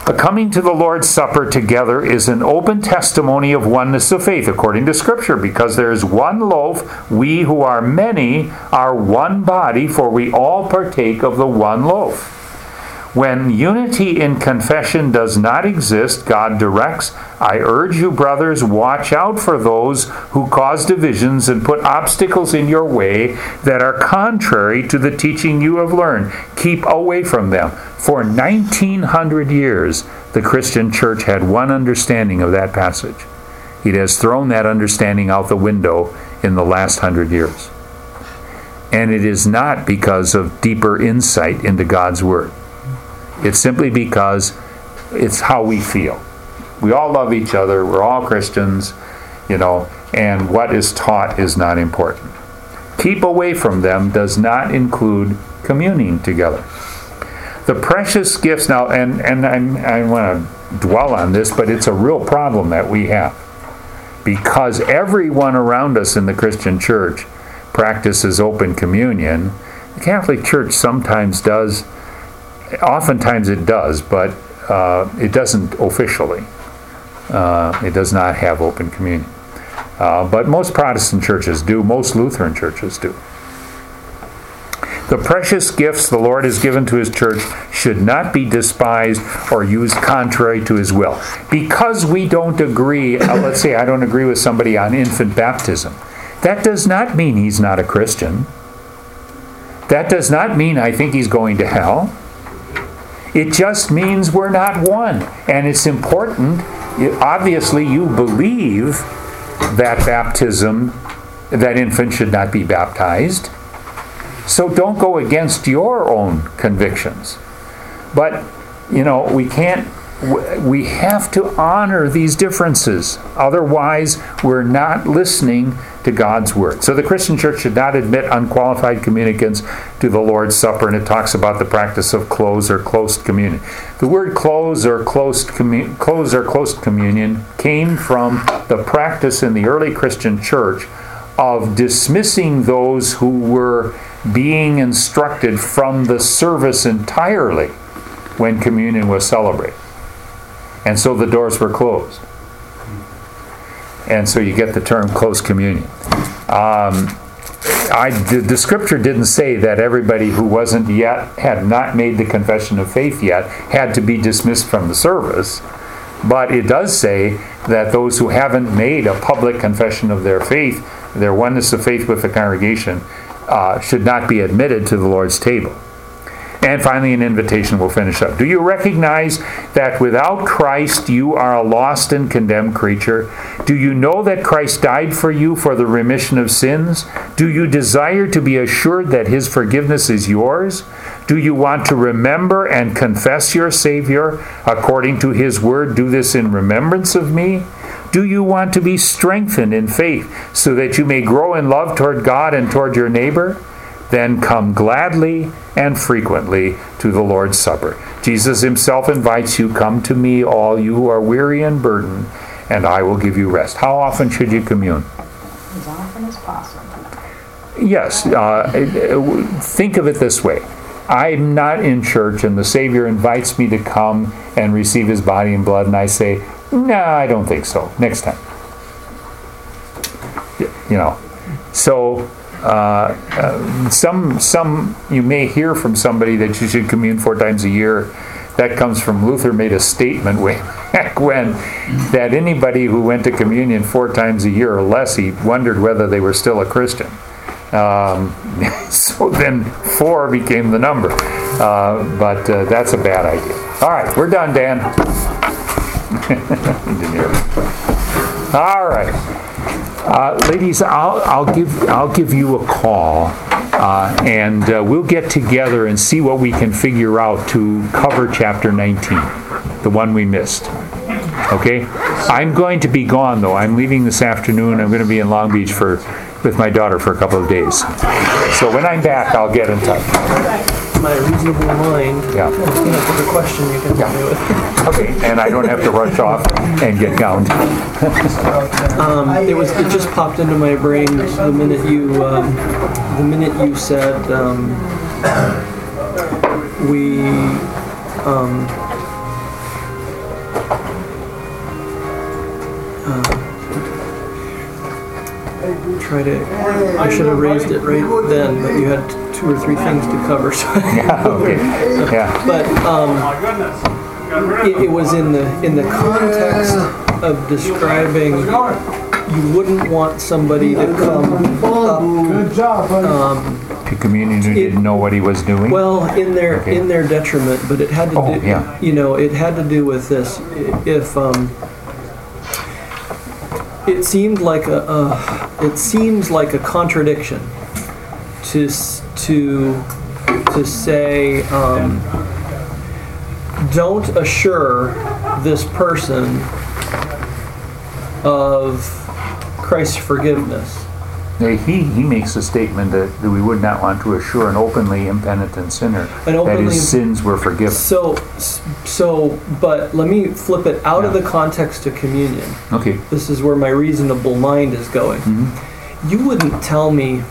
Coming to the Lord's Supper together is an open testimony of oneness of faith, according to Scripture, because there is one loaf. We who are many are one body, for we all partake of the one loaf. When unity in confession does not exist, God directs, I urge you, brothers, watch out for those who cause divisions and put obstacles in your way that are contrary to the teaching you have learned. Keep away from them. For 1900 years, the Christian church had one understanding of that passage. It has thrown that understanding out the window in the last 100 years. And it is not because of deeper insight into God's Word. It's simply because it's how we feel. We all love each other. We're all Christians, and what is taught is not important. Keep away from them does not include communing together. The precious gifts now, and I want to dwell on this, but it's a real problem that we have. Because everyone around us in the Christian church practices open communion, the Catholic Church sometimes does. Oftentimes it does, but it doesn't officially. It does not have open communion. But most Protestant churches do. Most Lutheran churches do. The precious gifts the Lord has given to His church should not be despised or used contrary to His will. Because we don't agree, let's say I don't agree with somebody on infant baptism, that does not mean he's not a Christian. That does not mean I think he's going to hell. It just means we're not one. And it's important, obviously you believe that that infant should not be baptized. So don't go against your own convictions. But, we have to honor these differences. Otherwise, we're not listening to God's Word. So the Christian church should not admit unqualified communicants to the Lord's Supper, and it talks about the practice of close or close communion. The word close or close communion came from the practice in the early Christian church of dismissing those who were being instructed from the service entirely when communion was celebrated. And so the doors were closed. And so you get the term close communion. The Scripture didn't say that everybody who had not made the confession of faith yet, had to be dismissed from the service. But it does say that those who haven't made a public confession of their faith, their oneness of faith with the congregation, should not be admitted to the Lord's table. And finally, an invitation. We'll finish up. Do you recognize that without Christ you are a lost and condemned creature? Do you know that Christ died for you for the remission of sins? Do you desire to be assured that His forgiveness is yours? Do you want to remember and confess your Savior according to His Word? Do this in remembrance of me. Do you want to be strengthened in faith so that you may grow in love toward God and toward your neighbor? Then come gladly and frequently to the Lord's Supper. Jesus Himself invites you, come to me, all you who are weary and burdened, and I will give you rest. How often should you commune? As often as possible. Yes. Think of it this way. I'm not in church and the Savior invites me to come and receive His body and blood, and I say, no, I don't think so. Next time. So some you may hear from somebody that you should commune 4 times a year. That comes from Luther made a statement way back when that anybody who went to communion 4 times a year or less, he wondered whether they were still a Christian. So then 4 became the number. But that's a bad idea. All right, we're done, Dan. All right. Ladies, I'll give you a call, and we'll get together and see what we can figure out to cover chapter 19, the one we missed. Okay? I'm going to be gone, though. I'm leaving this afternoon. I'm going to be in Long Beach with my daughter for a couple of days. So when I'm back, I'll get in touch. My reasonable mind. Yeah. The question you can help me with. Okay, and I don't have to rush off and get gowned. It just popped into my brain the minute you said try to. I should have raised it right then, but you had 2 or 3 things to cover. So Yeah, okay. Yeah. but it was in the context of describing. You wouldn't want somebody to come up. Good job, buddy. To communion who didn't know what he was doing? Well, in their Okay. in their detriment, but it had to do. Oh, yeah. You know, it had to do with this. If it seemed like it seems like a contradiction to say don't assure this person of Christ's forgiveness. He makes a statement that we would not want to assure an openly impenitent sinner that openly- his sins were forgiven. So, but let me flip it out of the context to communion. Okay. This is where my reasonable mind is going. You wouldn't tell me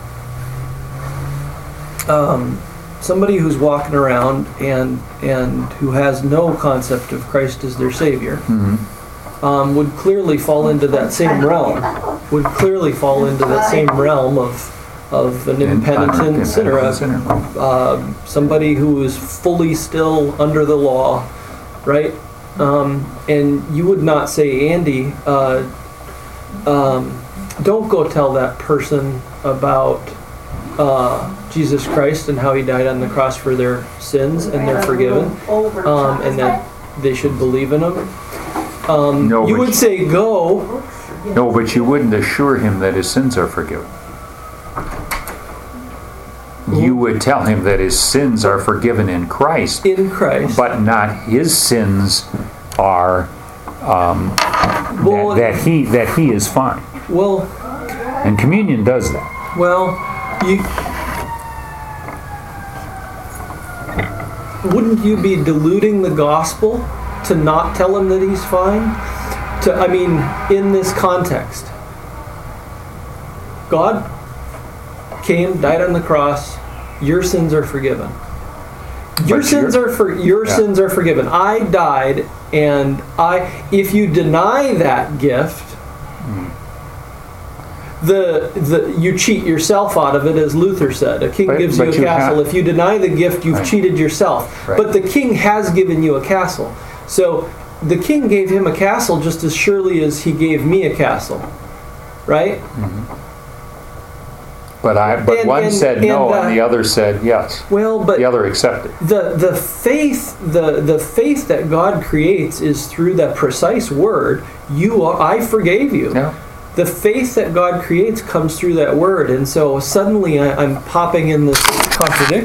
somebody who's walking around and who has no concept of Christ as their Savior would clearly fall into that same realm. Would clearly fall into that same realm of an impenitent sinner. Somebody who is fully still under the law, right? And you would not say, Andy, don't go tell that person about Jesus Christ and how he died on the cross for their sins and they're forgiven, and that they should believe in him. No, You but would say go. No, but you wouldn't assure him that his sins are forgiven. You would tell him that his sins are forgiven in Christ, In Christ. but not his sins are Well, that he is fine. Well, And communion does that. Wouldn't you be diluting the gospel to not tell him that he's fine? In this context, God came, died on the cross. Your sins are forgiven. Your sins are forgiven. I died, and if you deny that gift, you cheat yourself out of it, as Luther said. A king gives you a castle. If you deny the gift, you've cheated yourself. Right. But the king has given you a castle. So the king gave him a castle just as surely as he gave me a castle, right? But one said no, and the other said yes. Well, but the other accepted. The faith that God creates is through that precise word. I forgave you. Yeah. The faith that God creates comes through that word, and so suddenly I'm popping in this contradiction.